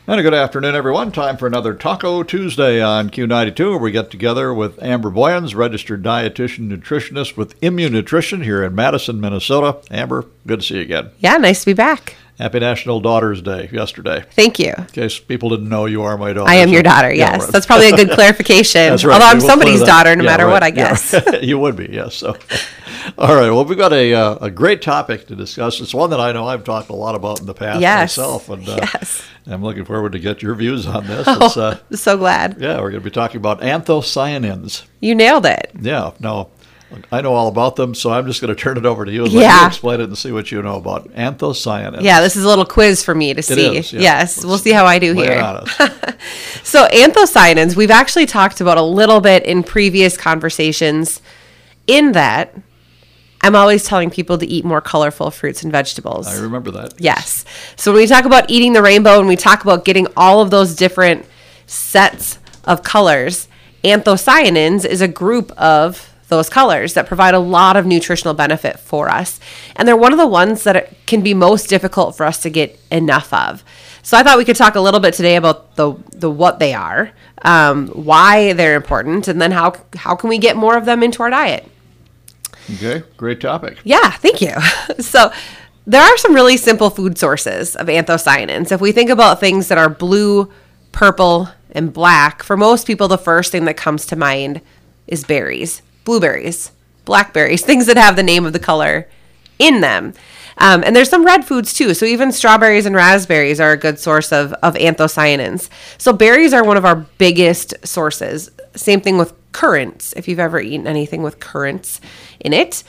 And a good afternoon, everyone. Time for another Taco Tuesday on Q92, where we get together with Amber Boyens, registered dietitian nutritionist with Immune Nutrition here in Madison, Minnesota. Amber, good to see you again. Yeah, nice to be back. Happy National Daughter's Day yesterday. Thank you. In case people didn't know, you are my daughter. I am your daughter, yes. Yeah, right. That's probably a good clarification. That's right. Although I'm We'll somebody's daughter no matter right. what, I guess. Yeah. You would be, yes. So, all right. Well, we've got a great topic to discuss. It's one that I know I've talked a lot about in the past myself. And yes. I'm looking forward to get your views on this. I'm so glad. Yeah, we're going to be talking about anthocyanins. You nailed it. Yeah, no, I know all about them, so I'm just going to turn it over to you and Yeah. let you explain it and see what you know about anthocyanins. Yeah, this is a little quiz for me to see. is, yeah. Yes, we'll see how I do Lay it here. on us. So anthocyanins, we've actually talked about a little bit in previous conversations, in that I'm always telling people to eat more colorful fruits and vegetables. I remember that. Yes. So when we talk about eating the rainbow and we talk about getting all of those different sets of colors, anthocyanins is a group of those colors that provide a lot of nutritional benefit for us. And they're one of the ones that it can be most difficult for us to get enough of. So I thought we could talk a little bit today about the what they are, why they're important, and then how can we get more of them into our diet. Okay, great topic. Yeah, thank you. So there are some really simple food sources of anthocyanins. If we think about things that are blue, purple, and black, for most people, the first thing that comes to mind is berries, blueberries, blackberries, things that have the name of the color in them. And there's some red foods too. So even strawberries and raspberries are a good source of anthocyanins. So berries are one of our biggest sources. Same thing with currants, if you've ever eaten anything with currants in it.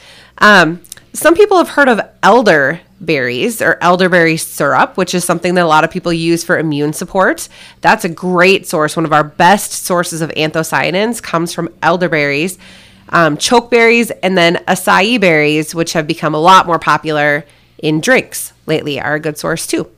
Some people have heard of elderberries or elderberry syrup, which is something that a lot of people use for immune support. That's a great source. One of our best sources of anthocyanins comes from elderberries, chokeberries, and then acai berries, which have become a lot more popular in drinks lately, are a good source too.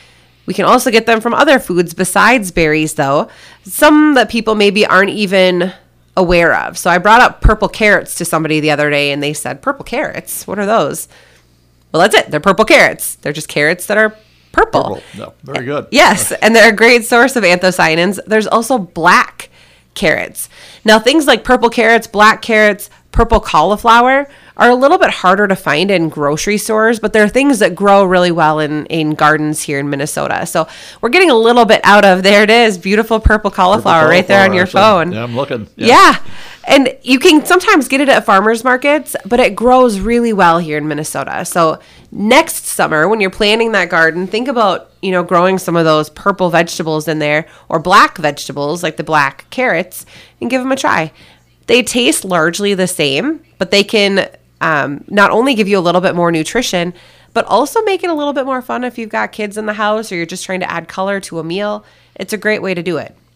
We can also get them from other foods besides berries, though. Some that people maybe aren't even aware of. So I brought up purple carrots to somebody the other day, and they said, "Purple carrots? What are those?" Well, that's it. They're purple carrots. They're just carrots that are purple. No, very good. Yes, and they're a great source of anthocyanins. There's also black carrots. Now, things like purple carrots, black carrots, purple cauliflower are a little bit harder to find in grocery stores, but they're things that grow really well in gardens here in Minnesota. So we're getting a little bit out of, there it is, beautiful purple cauliflower right there on your phone. Yeah, I'm looking. Yeah. And you can sometimes get it at farmers markets, but it grows really well here in Minnesota. So next summer, when you're planting that garden, think about, growing some of those purple vegetables in there, or black vegetables like the black carrots, and give them a try. They taste largely the same, but they can not only give you a little bit more nutrition, but also make it a little bit more fun if you've got kids in the house or you're just trying to add color to a meal. It's a great way to do it.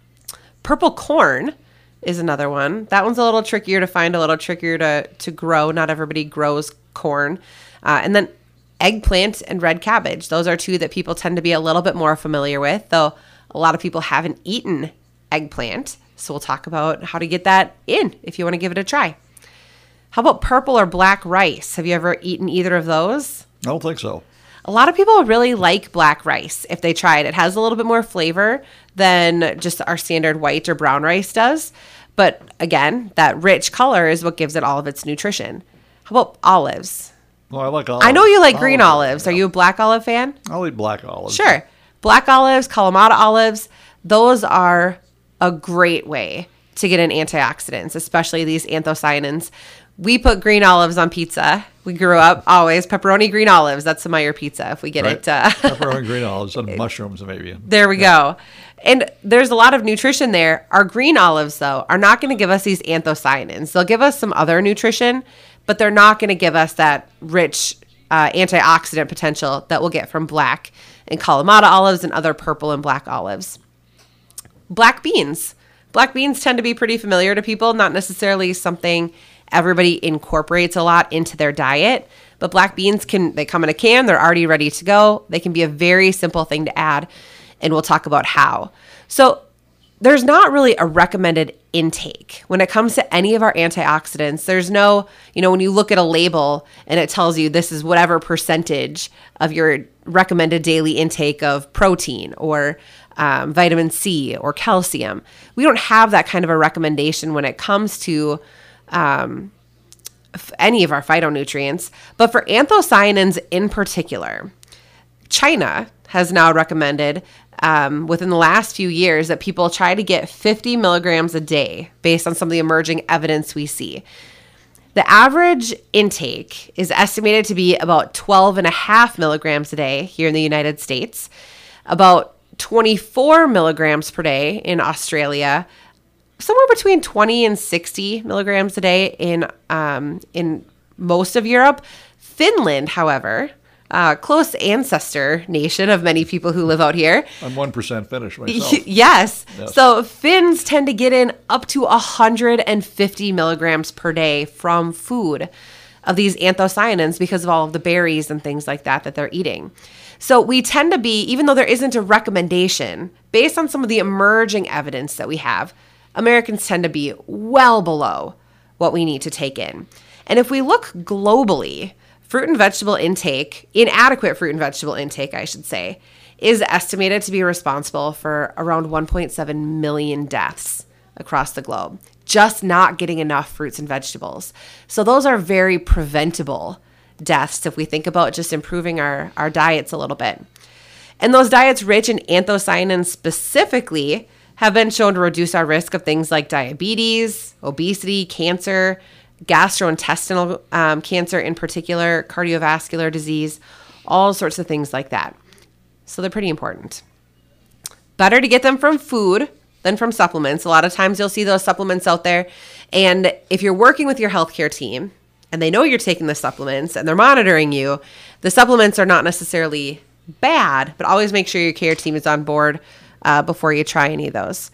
Purple corn is another one. That one's a little trickier to find, a little trickier to grow. Not everybody grows corn. And then eggplant and red cabbage. Those are two that people tend to be a little bit more familiar with, though a lot of people haven't eaten eggplant. So we'll talk about how to get that in if you want to give it a try. How about purple or black rice? Have you ever eaten either of those? I don't think so. A lot of people really like black rice if they try it. It has a little bit more flavor than just our standard white or brown rice does. But again, that rich color is what gives it all of its nutrition. How about olives? Well, I like olives. I know you like green olives. Are you a black olive fan? I'll eat black olives. Sure. Black olives, Kalamata olives, those are a great way to get in antioxidants, especially these anthocyanins. We put green olives on pizza. We grew up always pepperoni green olives. That's the Meyer pizza if we get it. Pepperoni green olives and mushrooms maybe. There we go. And there's a lot of nutrition there. Our green olives, though, are not going to give us these anthocyanins. They'll give us some other nutrition, but they're not going to give us that rich antioxidant potential that we'll get from black and Kalamata olives and other purple and black olives. Black beans. Black beans tend to be pretty familiar to people, not necessarily something everybody incorporates a lot into their diet, but black beans they come in a can, they're already ready to go. They can be a very simple thing to add, and we'll talk about how. So there's not really a recommended intake when it comes to any of our antioxidants. There's no, when you look at a label and it tells you this is whatever percentage of your recommended daily intake of protein or vitamin C or calcium. We don't have that kind of a recommendation when it comes to any of our phytonutrients. But for anthocyanins in particular, China has now recommended within the last few years that people try to get 50 milligrams a day based on some of the emerging evidence we see. The average intake is estimated to be about 12.5 milligrams a day here in the United States, about 24 milligrams per day in Australia, somewhere between 20 and 60 milligrams a day in most of Europe. Finland, however, close ancestor nation of many people who live out here. I'm 1% Finnish myself. Yes. So Finns tend to get in up to 150 milligrams per day from food of these anthocyanins because of all of the berries and things like that they're eating. So we tend to be, even though there isn't a recommendation, based on some of the emerging evidence that we have, Americans tend to be well below what we need to take in. And if we look globally, fruit and vegetable intake, inadequate fruit and vegetable intake, I should say, is estimated to be responsible for around 1.7 million deaths across the globe. Just not getting enough fruits and vegetables. So those are very preventable deaths if we think about just improving our diets a little bit. And those diets rich in anthocyanins specifically have been shown to reduce our risk of things like diabetes, obesity, cancer, gastrointestinal cancer in particular, cardiovascular disease, all sorts of things like that. So they're pretty important. Better to get them from food than from supplements. A lot of times you'll see those supplements out there. And if you're working with your healthcare team and they know you're taking the supplements and they're monitoring you, the supplements are not necessarily bad, but always make sure your care team is on board before you try any of those.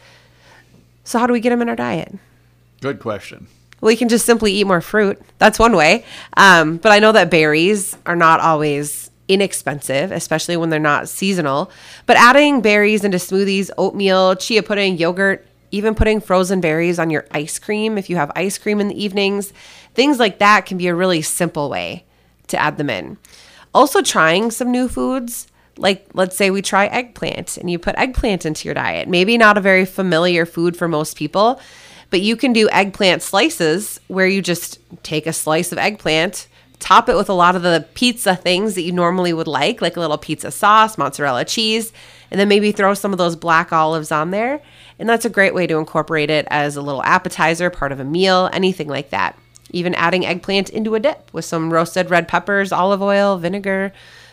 So how do we get them in our diet? Good question. We can just simply eat more fruit. That's one way. But I know that berries are not always inexpensive, especially when they're not seasonal. But adding berries into smoothies, oatmeal, chia pudding, yogurt, even putting frozen berries on your ice cream if you have ice cream in the evenings, things like that can be a really simple way to add them in. Also trying some new foods, like let's say we try eggplant and you put eggplant into your diet. Maybe not a very familiar food for most people, but you can do eggplant slices where you just take a slice of eggplant, top it with a lot of the pizza things that you normally would like a little pizza sauce, mozzarella cheese, and then maybe throw some of those black olives on there. And that's a great way to incorporate it as a little appetizer, part of a meal, anything like that. Even adding eggplant into a dip with some roasted red peppers, olive oil, vinegar,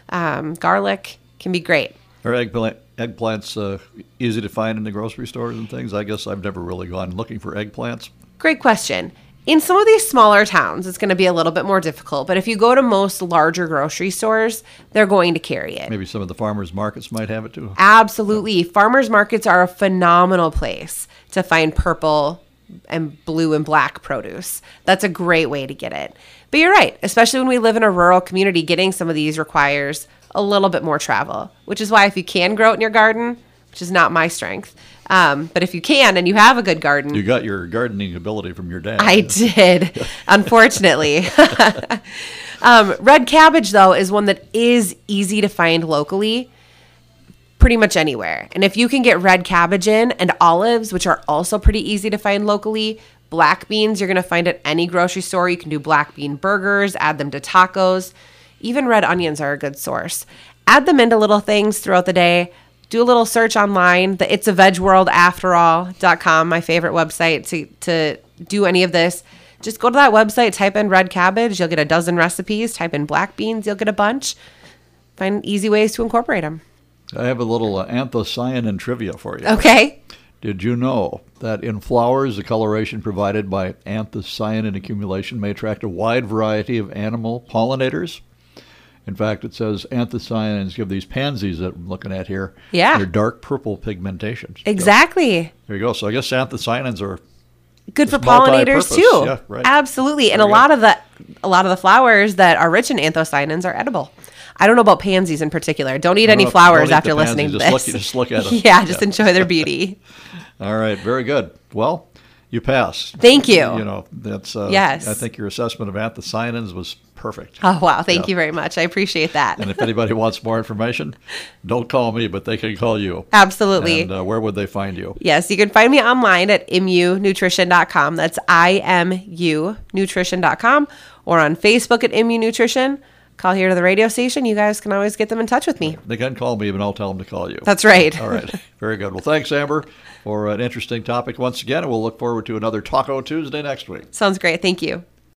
garlic can be great. Are eggplants easy to find in the grocery stores and things? I guess I've never really gone looking for eggplants. Great question. In some of these smaller towns, it's going to be a little bit more difficult. But if you go to most larger grocery stores, they're going to carry it. Maybe some of the farmers markets might have it too. Absolutely. Farmers markets are a phenomenal place to find purple and blue and black produce. That's a great way to get it. But you're right. Especially when we live in a rural community, getting some of these requires a little bit more travel, which is why if you can grow it in your garden, which is not my strength, but if you can and you have a good garden. You got your gardening ability from your dad. I did, unfortunately. Red cabbage, though, is one that is easy to find locally pretty much anywhere. And if you can get red cabbage in and olives, which are also pretty easy to find locally, black beans, you're going to find at any grocery store. You can do black bean burgers, add them to tacos. Even red onions are a good source. Add them into little things throughout the day. Do a little search online, the itsavegworldafterall.com, my favorite website to do any of this. Just go to that website, type in red cabbage, you'll get a dozen recipes. Type in black beans, you'll get a bunch. Find easy ways to incorporate them. I have a little anthocyanin trivia for you. Okay. Did you know that in flowers, the coloration provided by anthocyanin accumulation may attract a wide variety of animal pollinators? In fact, it says anthocyanins give these pansies that I'm looking at here their dark purple pigmentation. Exactly. So, there you go. So I guess anthocyanins are good for pollinators too. Yeah, right. Absolutely. And a lot of the flowers that are rich in anthocyanins are edible. I don't know about pansies in particular. Don't eat any flowers after listening to this. Just look at them. Yeah, just enjoy their beauty. All right, very good. Well, You passed. Thank you. You know, that's Yes. I think your assessment of anthocyanins was perfect. Oh, wow. Thank Yeah. you very much. I appreciate that. And if anybody wants more information, don't call me, but they can call you. Absolutely. And where would they find you? Yes, you can find me online at immunutrition.com. That's IMU nutrition.com, or on Facebook at Immu Nutrition. Call here to the radio station. You guys can always get them in touch with me. They can call me, and I'll tell them to call you. That's right. All right. Very good. Well, thanks, Amber, for an interesting topic once again. And we'll look forward to another Taco Tuesday next week. Sounds great. Thank you.